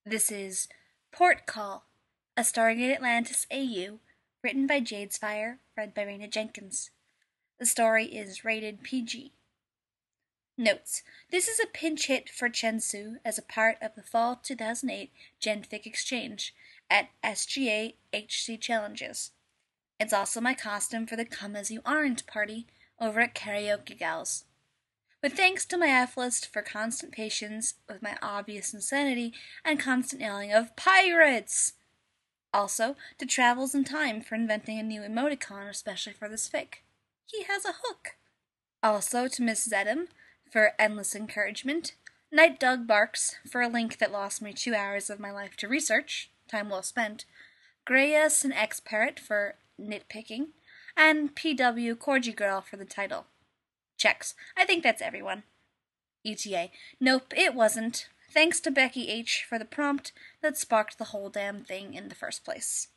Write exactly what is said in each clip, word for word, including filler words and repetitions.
This is Port Call, a Stargate Atlantis A U, written by Jadespire, read by Raina Jenkins. The story is rated P G. Notes: this is a pinch hit for Chensu as a part of the Fall two thousand eight Genfic Exchange at S G A H C Challenges. It's also my costume for the Come As You Aren't party over at Karaoke Gals. With thanks to my F-list for constant patience with my obvious insanity and constant yelling of PIRATES! Also, to Travels in Time for inventing a new emoticon especially for this fic. He has a hook! Also to Miss Zedham for endless encouragement, Night Dog Barks for a link that lost me two hours of my life to research, time well spent, Greyus and X-Parrot for nitpicking, and P W Corgi Girl for the title. Checks. I think that's everyone. E T A. Nope, it wasn't. Thanks to Becky H. for the prompt that sparked the whole damn thing in the first place.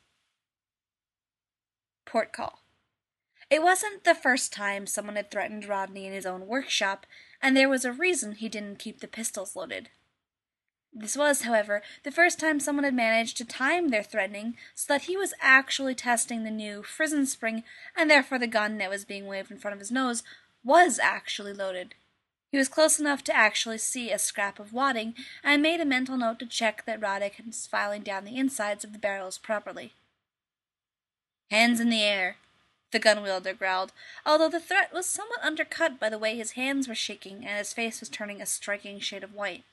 Port Call. It wasn't the first time someone had threatened Rodney in his own workshop, and there was a reason he didn't keep the pistols loaded. This was, however, the first time someone had managed to time their threatening so that he was actually testing the new Frizzen Spring, and therefore the gun that was being waved in front of his nose was actually loaded. He was close enough to actually see a scrap of wadding, and made a mental note to check that Roddick was filing down the insides of the barrels properly. "Hands in the air," the gun wielder growled, although the threat was somewhat undercut by the way his hands were shaking and his face was turning a striking shade of white.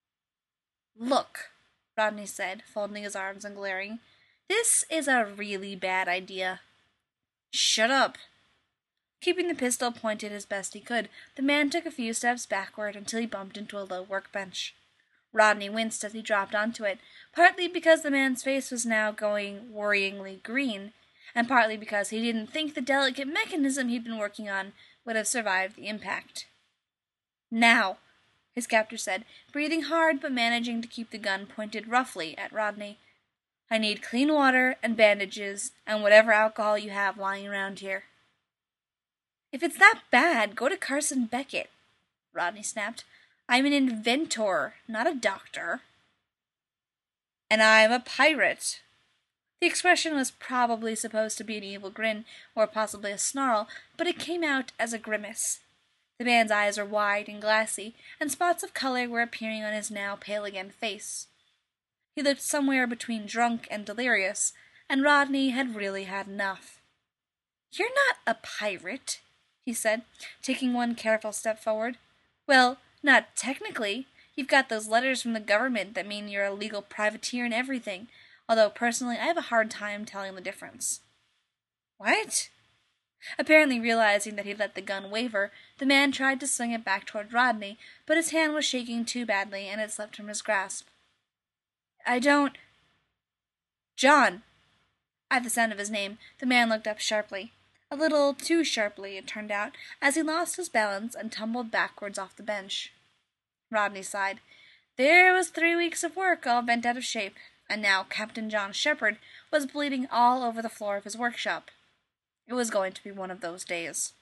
"Look," Rodney said, folding his arms and glaring, "this is a really bad idea." "Shut up." Keeping the pistol pointed as best he could, the man took a few steps backward until he bumped into a low workbench. Rodney winced as he dropped onto it, partly because the man's face was now going worryingly green, and partly because he didn't think the delicate mechanism he'd been working on would have survived the impact. "Now," his captor said, breathing hard but managing to keep the gun pointed roughly at Rodney. "I need clean water and bandages and whatever alcohol you have lying around here." "If it's that bad, go to Carson Beckett," Rodney snapped. "I'm an inventor, not a doctor." "And I'm a pirate." The expression was probably supposed to be an evil grin, or possibly a snarl, but it came out as a grimace. The man's eyes were wide and glassy, and spots of color were appearing on his now pale-again face. He looked somewhere between drunk and delirious, and Rodney had really had enough. "You're not a pirate," he said, taking one careful step forward. "Well, not technically. You've got those letters from the government that mean you're a legal privateer and everything, although personally I have a hard time telling the difference." "What?" Apparently realizing that he'd let the gun waver, the man tried to swing it back toward Rodney, but his hand was shaking too badly and it slipped from his grasp. "I don't—" "John!" At the sound of his name, the man looked up sharply. A little too sharply, it turned out, as he lost his balance and tumbled backwards off the bench. Rodney sighed. There was three weeks of work all bent out of shape, and now Captain John Shepherd was bleeding all over the floor of his workshop. It was going to be one of those days.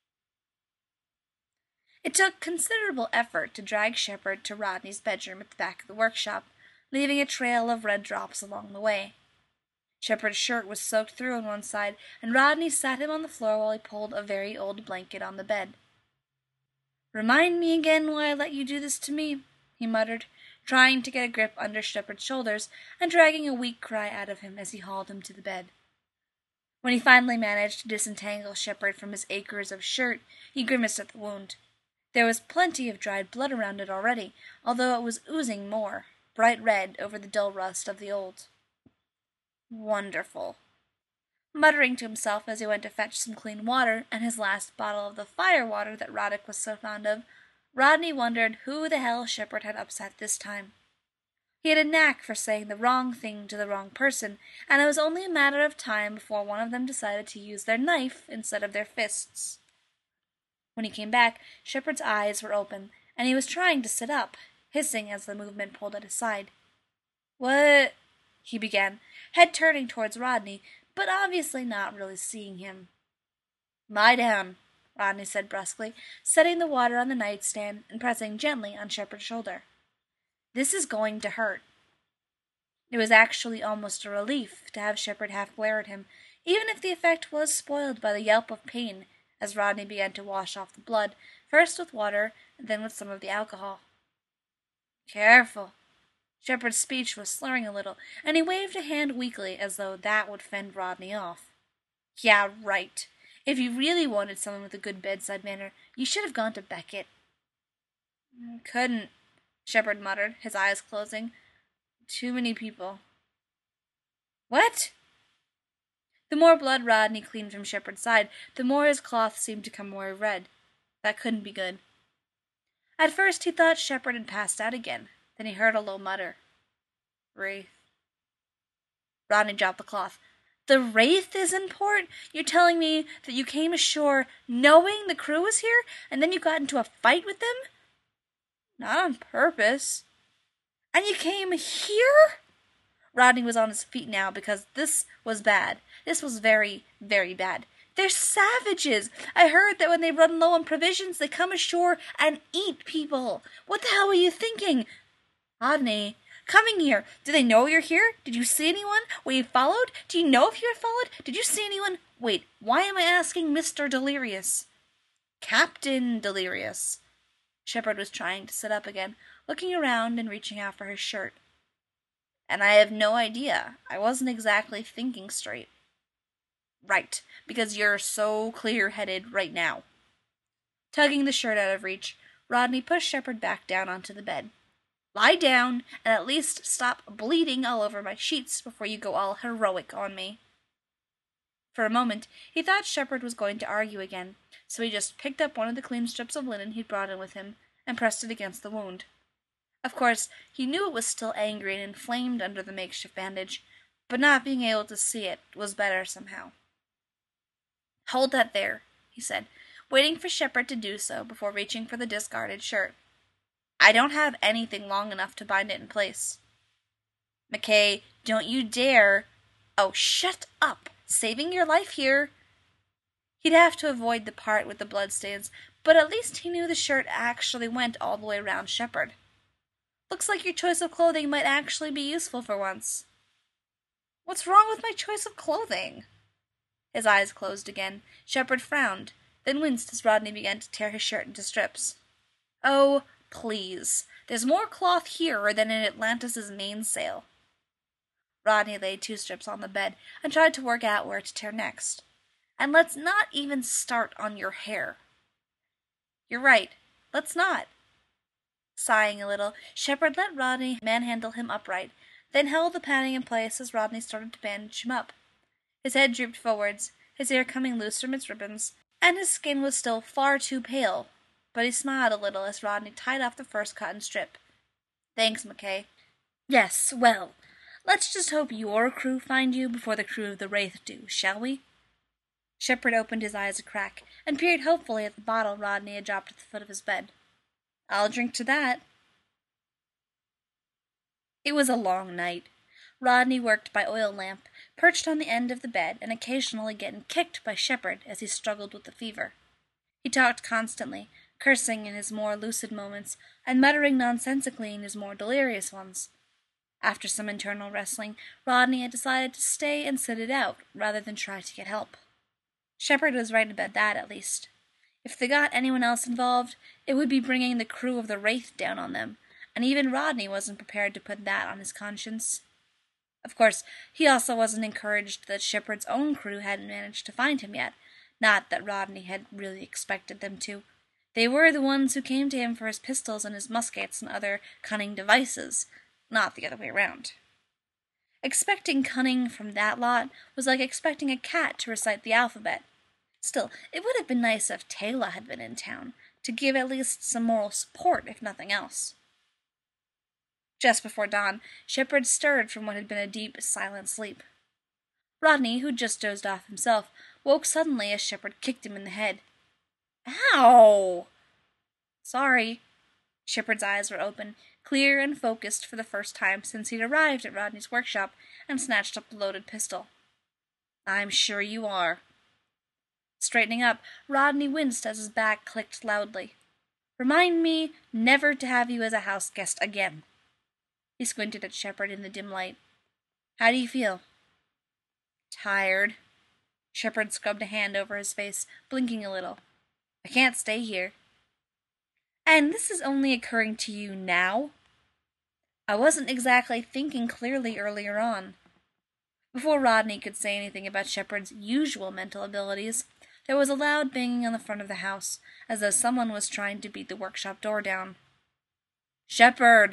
It took considerable effort to drag Shepherd to Rodney's bedroom at the back of the workshop, leaving a trail of red drops along the way. Shepherd's shirt was soaked through on one side, and Rodney sat him on the floor while he pulled a very old blanket on the bed. "Remind me again why I let you do this to me," he muttered, trying to get a grip under Shepherd's shoulders and dragging a weak cry out of him as he hauled him to the bed. When he finally managed to disentangle Shepherd from his acres of shirt, he grimaced at the wound. There was plenty of dried blood around it already, although it was oozing more, bright red over the dull rust of the old. "Wonderful." Muttering to himself as he went to fetch some clean water and his last bottle of the fire water that Roddick was so fond of, Rodney wondered who the hell Shepherd had upset this time. He had a knack for saying the wrong thing to the wrong person, and it was only a matter of time before one of them decided to use their knife instead of their fists. When he came back, Shepherd's eyes were open, and he was trying to sit up, hissing as the movement pulled at his side. "What?" he began, head turning towards Rodney, but obviously not really seeing him. "Lie down," Rodney said brusquely, setting the water on the nightstand and pressing gently on Shepherd's shoulder. "This is going to hurt." It was actually almost a relief to have Shepherd half glare at him, even if the effect was spoiled by the yelp of pain as Rodney began to wash off the blood, first with water and then with some of the alcohol. Careful. Shepherd's speech was slurring a little, and he waved a hand weakly as though that would fend Rodney off. Yeah, right. If you really wanted someone with a good bedside manner, you should have gone to Beckett. Couldn't, Shepherd muttered, his eyes closing. Too many people. What? The more blood Rodney cleaned from Shepherd's side, the more his cloth seemed to come more red. That couldn't be good. At first he thought Shepherd had passed out again. Then he heard a low mutter. Wraith. Rodney dropped the cloth. The Wraith is in port? You're telling me that you came ashore knowing the crew was here, and then you got into a fight with them? Not on purpose. And you came here? Rodney was on his feet now because this was bad. This was very, very bad. They're savages. I heard that when they run low on provisions, they come ashore and eat people. What the hell were you thinking? Rodney, coming here. Do they know you're here? Did you see anyone? Were you followed? Do you know if you were followed? Did you see anyone? Wait, why am I asking Mister Delirious? Captain Delirious. Shepherd was trying to sit up again, looking around and reaching out for his shirt. And I have no idea. I wasn't exactly thinking straight. Right, because you're so clear-headed right now. Tugging the shirt out of reach, Rodney pushed Shepherd back down onto the bed. Lie down, and at least stop bleeding all over my sheets before you go all heroic on me. For a moment, he thought Shepherd was going to argue again, so he just picked up one of the clean strips of linen he'd brought in with him and pressed it against the wound. Of course, he knew it was still angry and inflamed under the makeshift bandage, but not being able to see it was better somehow. Hold that there, he said, waiting for Shepherd to do so before reaching for the discarded shirt. I don't have anything long enough to bind it in place. McKay, don't you dare. Oh, shut up. Saving your life here. He'd have to avoid the part with the bloodstains, but at least he knew the shirt actually went all the way around Shepherd. Looks like your choice of clothing might actually be useful for once. What's wrong with my choice of clothing? His eyes closed again. Shepherd frowned, then winced as Rodney began to tear his shirt into strips. Oh, please. There's more cloth here than in Atlantis's mainsail. Rodney laid two strips on the bed and tried to work out where to tear next. And let's not even start on your hair. You're right. Let's not. Sighing a little, Shepherd let Rodney manhandle him upright, then held the padding in place as Rodney started to bandage him up. His head drooped forwards, his hair coming loose from its ribbons, and his skin was still far too pale, but he smiled a little as Rodney tied off the first cotton strip. Thanks, McKay. Yes, well, let's just hope your crew find you before the crew of the Wraith do, shall we? Shepherd opened his eyes a crack and peered hopefully at the bottle Rodney had dropped at the foot of his bed. I'll drink to that. It was a long night. Rodney worked by oil lamp, perched on the end of the bed and occasionally getting kicked by Shepherd as he struggled with the fever. He talked constantly, cursing in his more lucid moments and muttering nonsensically in his more delirious ones. After some internal wrestling, Rodney had decided to stay and sit it out rather than try to get help. Shepherd was right about that, at least. If they got anyone else involved, it would be bringing the crew of the Wraith down on them, and even Rodney wasn't prepared to put that on his conscience. Of course, he also wasn't encouraged that Shepherd's own crew hadn't managed to find him yet, not that Rodney had really expected them to. They were the ones who came to him for his pistols and his muskets and other cunning devices, not the other way around. Expecting cunning from that lot was like expecting a cat to recite the alphabet. Still, it would have been nice if Taylor had been in town, to give at least some moral support, if nothing else. Just before dawn, Shepherd stirred from what had been a deep, silent sleep. Rodney, who'd just dozed off himself, woke suddenly as Shepherd kicked him in the head. Ow! Sorry. Shepherd's eyes were open, clear and focused for the first time since he'd arrived at Rodney's workshop and snatched up the loaded pistol. I'm sure you are. Straightening up, Rodney winced as his back clicked loudly. Remind me never to have you as a house guest again. He squinted at Shepherd in the dim light. How do you feel? Tired. Shepard scrubbed a hand over his face, blinking a little. I can't stay here. And this is only occurring to you now? I wasn't exactly thinking clearly earlier on. Before Rodney could say anything about Shepard's usual mental abilities, there was a loud banging on the front of the house, as though someone was trying to beat the workshop door down. Shepard!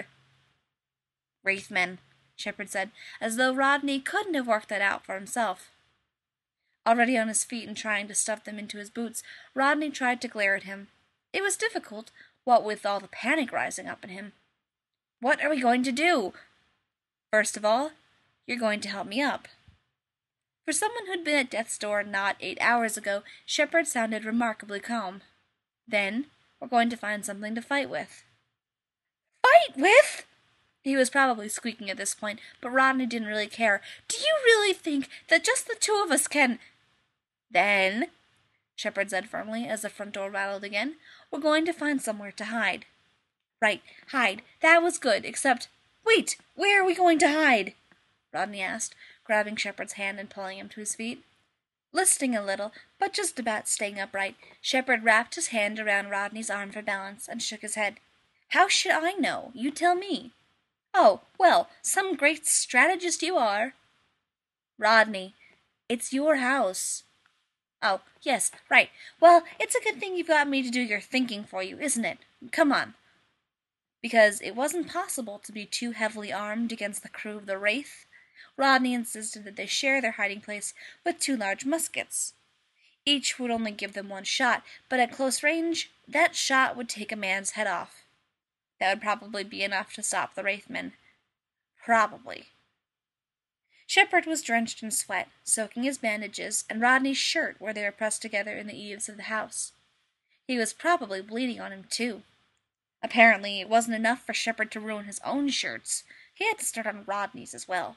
Wraithmen, Shepard said, as though Rodney couldn't have worked that out for himself. Already on his feet and trying to stuff them into his boots, Rodney tried to glare at him. It was difficult, what with all the panic rising up in him. What are we going to do? First of all, you're going to help me up. For someone who'd been at death's door not eight hours ago, Shepard sounded remarkably calm. Then, we're going to find something to fight with. Fight with? He was probably squeaking at this point, but Rodney didn't really care. Do you really think that just the two of us can... Then, Shepard said firmly as the front door rattled again, we're going to find somewhere to hide. Right, hide. That was good, except... Wait, where are we going to hide? Rodney asked, grabbing Shepard's hand and pulling him to his feet. Listing a little, but just about staying upright, Shepard wrapped his hand around Rodney's arm for balance and shook his head. How should I know? You tell me. Oh, well, some great strategist you are. Rodney, it's your house. Oh, yes, right. Well, it's a good thing you've got me to do your thinking for you, isn't it? Come on. Because it wasn't possible to be too heavily armed against the crew of the Wraith, Rodney insisted that they share their hiding place with two large muskets. Each would only give them one shot, but at close range, that shot would take a man's head off. That would probably be enough to stop the Wraithmen. Probably. Shepard was drenched in sweat, soaking his bandages and Rodney's shirt where they were pressed together in the eaves of the house. He was probably bleeding on him, too. Apparently, it wasn't enough for Shepard to ruin his own shirts. He had to start on Rodney's as well.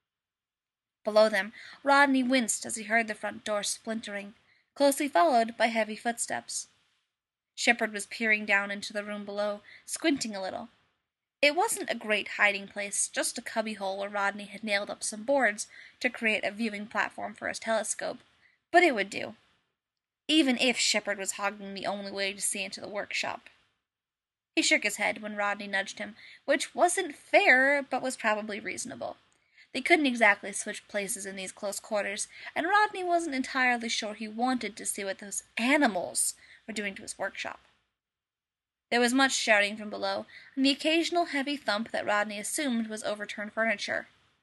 Below them, Rodney winced as he heard the front door splintering, closely followed by heavy footsteps. Shepard was peering down into the room below, squinting a little. It wasn't a great hiding place, just a cubbyhole where Rodney had nailed up some boards to create a viewing platform for his telescope, but it would do, even if Shepard was hogging the only way to see into the workshop. He shook his head when Rodney nudged him, which wasn't fair, but was probably reasonable. They couldn't exactly switch places in these close quarters, and Rodney wasn't entirely sure he wanted to see what those animals were doing to his workshop. There was much shouting from below, and the occasional heavy thump that Rodney assumed was overturned furniture.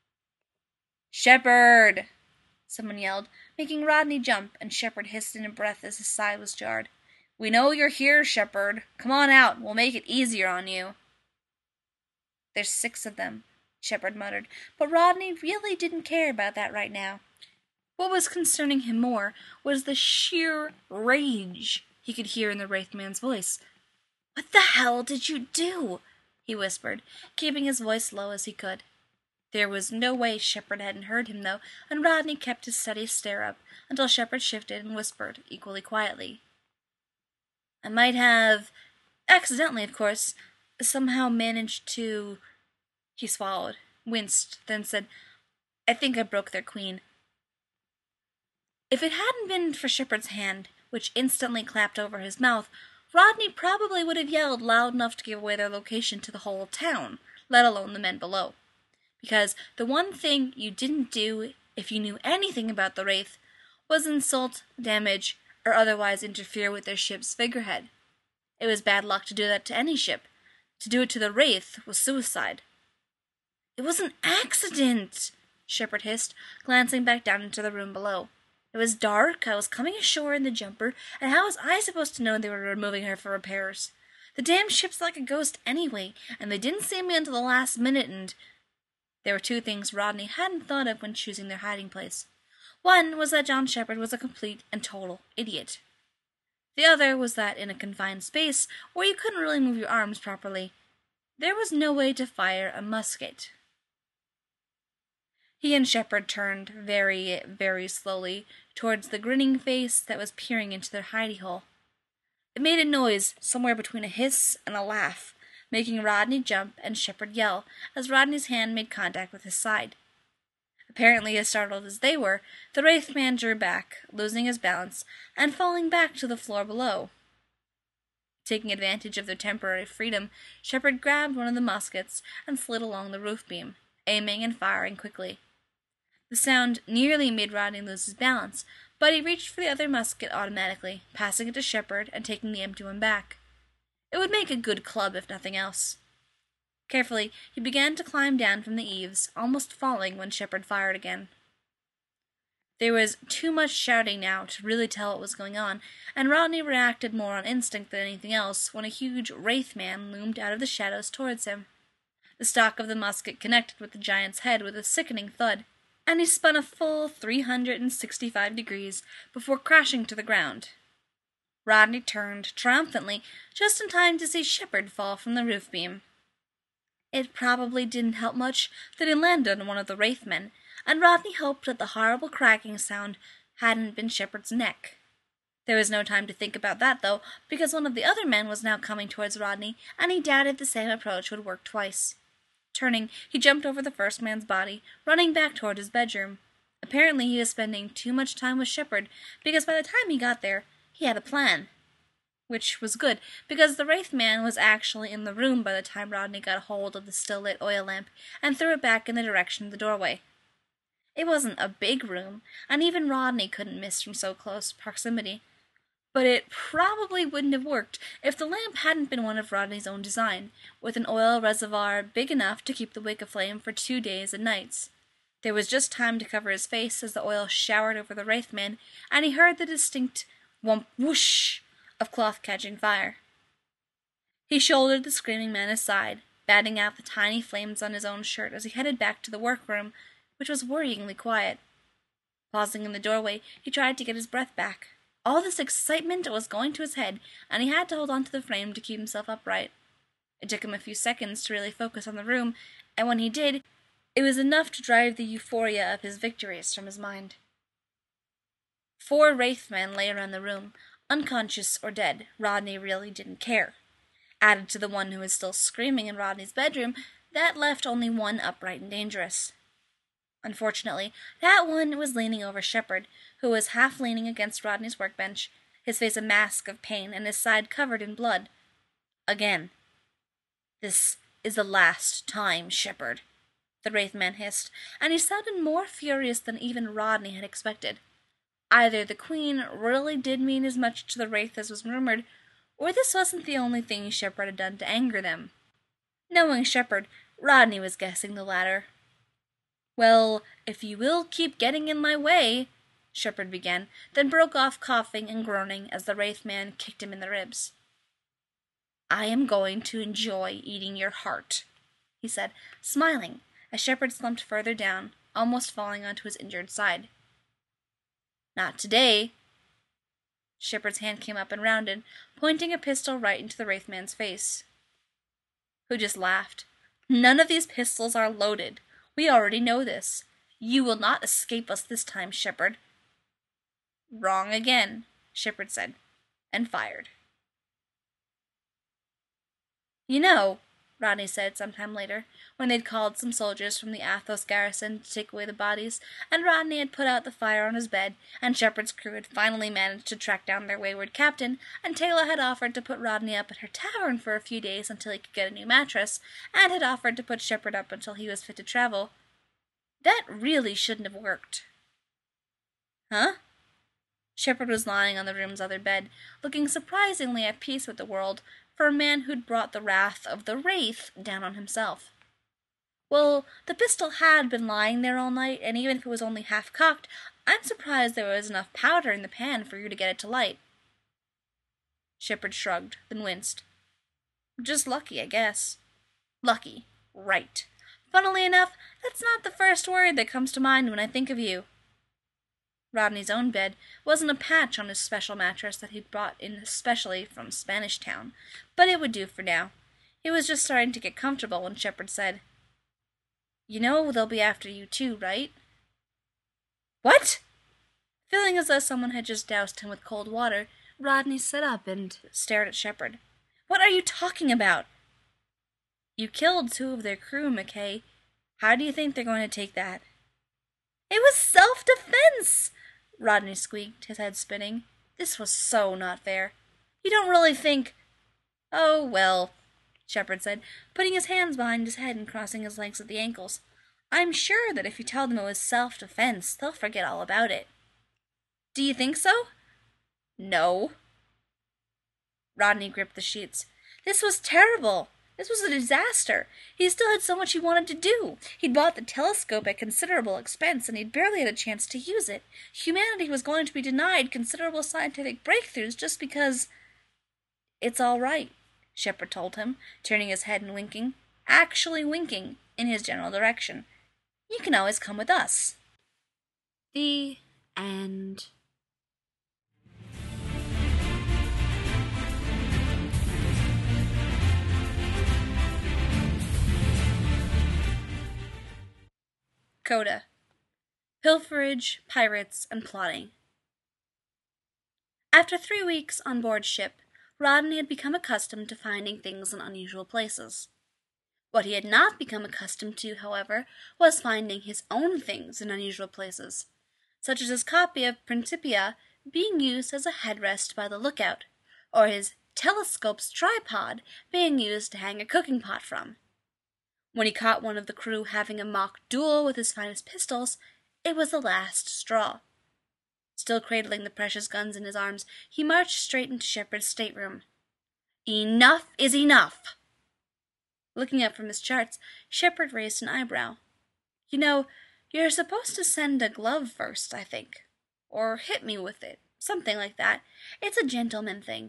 "Shepard!" someone yelled, making Rodney jump, and Shepard hissed in a breath as his side was jarred. "We know you're here, Shepard. Come on out, we'll make it easier on you." "There's six of them," Shepard muttered, but Rodney really didn't care about that right now. What was concerning him more was the sheer rage he could hear in the Wraithman's voice. "What the hell did you do?" he whispered, keeping his voice low as he could. There was no way Shepard hadn't heard him, though, and Rodney kept his steady stare up until Shepard shifted and whispered, equally quietly. "I might have, accidentally of course, somehow managed to—" He swallowed, winced, then said, "I think I broke their queen." If it hadn't been for Shepard's hand, which instantly clapped over his mouth, Rodney probably would have yelled loud enough to give away their location to the whole town, let alone the men below. Because the one thing you didn't do, if you knew anything about the Wraith, was insult, damage, or otherwise interfere with their ship's figurehead. It was bad luck to do that to any ship. To do it to the Wraith was suicide. "It was an accident," Shepard hissed, glancing back down into the room below. "It was dark, I was coming ashore in the jumper, and how was I supposed to know they were removing her for repairs? The damn ship's like a ghost anyway, and they didn't see me until the last minute, and—" There were two things Rodney hadn't thought of when choosing their hiding place. One was that John Shepard was a complete and total idiot. The other was that in a confined space, where you couldn't really move your arms properly, there was no way to fire a musket. He and Shepard turned very, very slowly towards the grinning face that was peering into their hidey hole. It made a noise somewhere between a hiss and a laugh, making Rodney jump and Shepard yell as Rodney's hand made contact with his side. Apparently as startled as they were, the Wraith man drew back, losing his balance, and falling back to the floor below. Taking advantage of their temporary freedom, Shepard grabbed one of the muskets and slid along the roof beam, aiming and firing quickly. The sound nearly made Rodney lose his balance, but he reached for the other musket automatically, passing it to Shepard and taking the empty one back. It would make a good club if nothing else. Carefully, he began to climb down from the eaves, almost falling when Shepard fired again. There was too much shouting now to really tell what was going on, and Rodney reacted more on instinct than anything else when a huge Wraith man loomed out of the shadows towards him. The stock of the musket connected with the giant's head with a sickening thud, and he spun a full three hundred sixty-five degrees before crashing to the ground. Rodney turned triumphantly, just in time to see Shepard fall from the roof beam. It probably didn't help much that he landed on one of the Wraith men, and Rodney hoped that the horrible cracking sound hadn't been Shepard's neck. There was no time to think about that, though, because one of the other men was now coming towards Rodney, and he doubted the same approach would work twice. Turning, he jumped over the first man's body, running back toward his bedroom. Apparently he was spending too much time with Shepard, because by the time he got there, he had a plan. Which was good, because the Wraith man was actually in the room by the time Rodney got hold of the still-lit oil lamp and threw it back in the direction of the doorway. It wasn't a big room, and even Rodney couldn't miss from so close proximity. But it probably wouldn't have worked if the lamp hadn't been one of Rodney's own design, with an oil reservoir big enough to keep the wick aflame for two days and nights. There was just time to cover his face as the oil showered over the Wraith man, and he heard the distinct whomp whoosh of cloth catching fire. He shouldered the screaming man aside, batting out the tiny flames on his own shirt as he headed back to the workroom, which was worryingly quiet. Pausing in the doorway, he tried to get his breath back. All this excitement was going to his head, and he had to hold on to the frame to keep himself upright. It took him a few seconds to really focus on the room, and when he did, it was enough to drive the euphoria of his victories from his mind. Four Wraith men lay around the room, unconscious or dead. Rodney really didn't care. Added to the one who was still screaming in Rodney's bedroom, that left only one upright and dangerous. Unfortunately, that one was leaning over Shepard, who was half leaning against Rodney's workbench, his face a mask of pain and his side covered in blood. Again. "This is the last time, Shepard," the Wraith man hissed, and he sounded more furious than even Rodney had expected. Either the Queen really did mean as much to the Wraith as was rumored, or this wasn't the only thing Shepard had done to anger them. Knowing Shepard, Rodney was guessing the latter. "Well, if you will keep getting in my way," Shepard began, then broke off coughing and groaning as the Wraith man kicked him in the ribs. "I am going to enjoy eating your heart," he said, smiling, as Shepard slumped further down, almost falling onto his injured side. "Not today." Shepard's hand came up and rounded, pointing a pistol right into the Wraith man's face, who just laughed. "None of these pistols are loaded. We already know this. You will not escape us this time, Shepard." "Wrong again," Shepard said, and fired. "You know," Rodney said sometime later, when they'd called some soldiers from the Athos garrison to take away the bodies, and Rodney had put out the fire on his bed, and Shepard's crew had finally managed to track down their wayward captain, and Taylor had offered to put Rodney up at her tavern for a few days until he could get a new mattress, and had offered to put Shepard up until he was fit to travel. That really shouldn't have worked. "Huh?" Shepard was lying on the room's other bed, looking surprisingly at peace with the world, for a man who'd brought the wrath of the Wraith down on himself. "Well, the pistol had been lying there all night, and even if it was only half-cocked, I'm surprised there was enough powder in the pan for you to get it to light." Shepard shrugged, then winced. "Just lucky, I guess." "Lucky. Right. Funnily enough, that's not the first word that comes to mind when I think of you." Rodney's own bed wasn't a patch on his special mattress that he'd brought in especially from Spanish Town, but it would do for now. He was just starting to get comfortable when Shepard said, "You know they'll be after you too, right?" "What?" Feeling as though someone had just doused him with cold water, Rodney sat up and stared at Shepard. "What are you talking about?" "You killed two of their crew, McKay. How do you think they're going to take that?" It was self-defense! Rodney squeaked, his head spinning. This was so not fair. You don't really think... Oh, well, Shepherd said, putting his hands behind his head and crossing his legs at the ankles. I'm sure that if you tell them it was self-defense, they'll forget all about it. Do you think so? No. Rodney gripped the sheets. This was terrible. This was a disaster. He still had so much he wanted to do. He'd bought the telescope at considerable expense, and he'd barely had a chance to use it. Humanity was going to be denied considerable scientific breakthroughs just because... It's all right, Shepherd told him, turning his head and winking. Actually winking in his general direction. You can always come with us. The end. Coda. Pilferage, pirates, and plotting. After three weeks on board ship, Rodney had become accustomed to finding things in unusual places. What he had not become accustomed to, however, was finding his own things in unusual places, such as his copy of Principia being used as a headrest by the lookout, or his telescope's tripod being used to hang a cooking pot from. When he caught one of the crew having a mock duel with his finest pistols, it was the last straw. Still cradling the precious guns in his arms, he marched straight into Shepherd's stateroom. Enough is enough! Looking up from his charts, Shepherd raised an eyebrow. You know, you're supposed to send a glove first, I think. Or hit me with it. Something like that. It's a gentleman thing.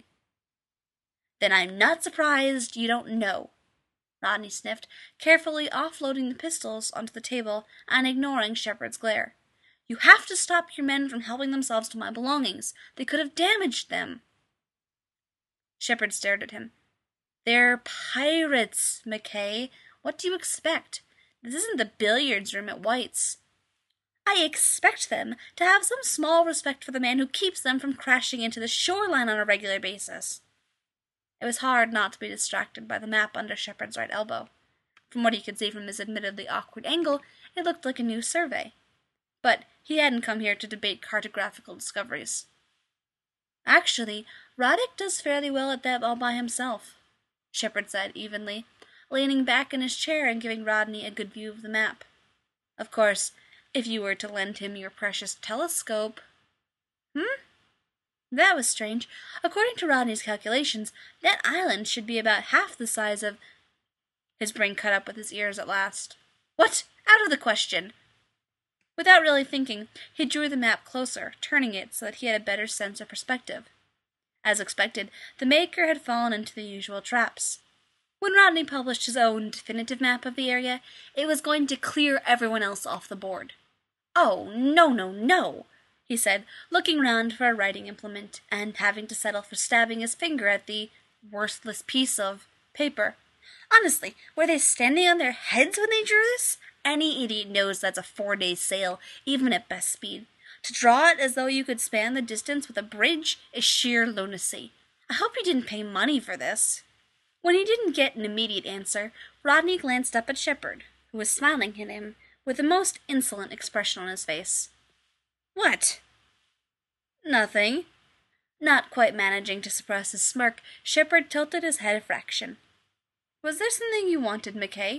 Then I'm not surprised you don't know. Rodney sniffed, carefully offloading the pistols onto the table and ignoring Shepherd's glare. You have to stop your men from helping themselves to my belongings. They could have damaged them. Shepherd stared at him. They're pirates, McKay. What do you expect? This isn't the billiards room at White's. I expect them to have some small respect for the man who keeps them from crashing into the shoreline on a regular basis. It was hard not to be distracted by the map under Shepherd's right elbow. From what he could see from his admittedly awkward angle, it looked like a new survey. But he hadn't come here to debate cartographical discoveries. Actually, Radek does fairly well at that all by himself, Shepherd said evenly, leaning back in his chair and giving Rodney a good view of the map. Of course, if you were to lend him your precious telescope... Hmm? That was strange. According to Rodney's calculations, that island should be about half the size of... His brain cut up with his ears at last. What? Out of the question! Without really thinking, he drew the map closer, turning it so that he had a better sense of perspective. As expected, the maker had fallen into the usual traps. When Rodney published his own definitive map of the area, it was going to clear everyone else off the board. Oh, no, no, no! He said, looking round for a writing implement, and having to settle for stabbing his finger at the worthless piece of paper. Honestly, were they standing on their heads when they drew this? Any idiot knows that's a four-day sail, even at best speed. To draw it as though you could span the distance with a bridge is sheer lunacy. I hope you didn't pay money for this. When he didn't get an immediate answer, Rodney glanced up at Shepherd, who was smiling at him with the most insolent expression on his face. What? Nothing. Not quite managing to suppress his smirk, Shepherd tilted his head a fraction. Was there something you wanted, McKay?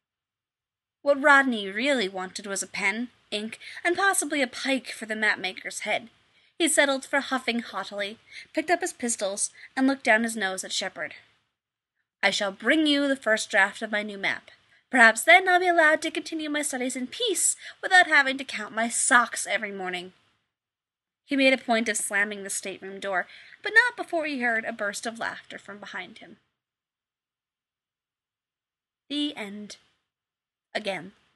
What Rodney really wanted was a pen, ink, and possibly a pike for the map-maker's head. He settled for huffing haughtily, picked up his pistols, and looked down his nose at Shepherd. I shall bring you the first draft of my new map. Perhaps then I'll be allowed to continue my studies in peace without having to count my socks every morning. He made a point of slamming the stateroom door, but not before he heard a burst of laughter from behind him. The end. Again.